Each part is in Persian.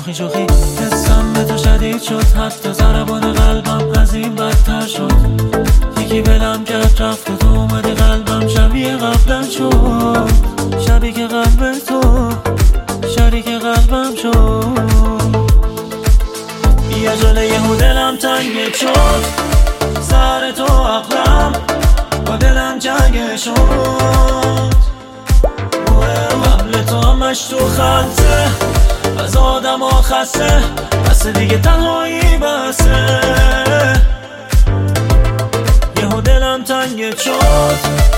شوخی شوخی حسم به تو شدید شد، حتی ضربان قلبم از این بدتر شد. یکی بلم کرد رفت و تو اومدی قلبم شبیه قبلا شد. شبی که قلب تو شریک قلبم شد. یه جله یهو دلم تنگ شد، سر تو عقلم با دلم جنگ شد. قبل تو همش تو خلطه، از آدم ها خسته، بس دیگه تنهایی بسه. یهو دلم تنگ شد.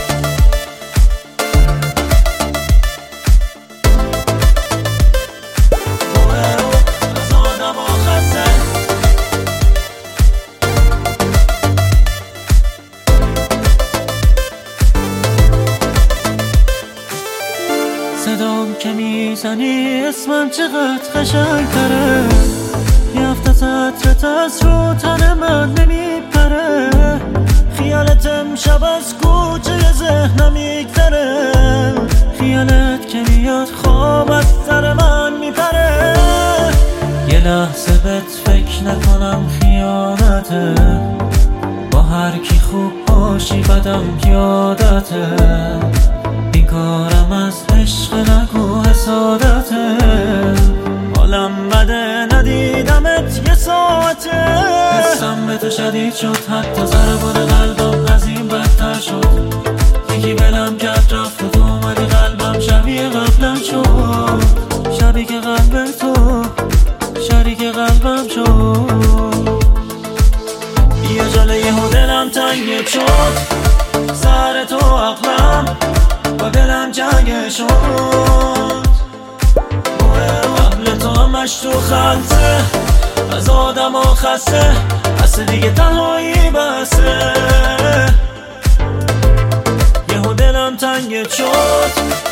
صدام که میزنی اسمم چقدر قشنگ تره، میفته عطرت از رو تن من نمیپره. خیالت امشب از کوچه ذهنم میگذره، خیالت که میاد خواب از سر من میپره. یه لحظه بهت فکر نکنم خیانته، با هر کی خوب باشی بدم یادته. بیکارم از عشق نگو حسادته، حالم بده ندیدمت یه ساعته. حسم به تو شدید شد، حتی ضربان قلبم از این بدتر شد. یکی بلم کرد رفت و تو اومدی قلبم شبیه قبلا شد. شبی که قلب تو شریک قلبم شد. یه جله یهو دلم تنگ شد، سر تو عقلم با دلم جنگ شد. قبل تو همش تو خلطه، از آدم ها خسته، بس دیگه تنهایی بسه. یهو دلم تنگ شد.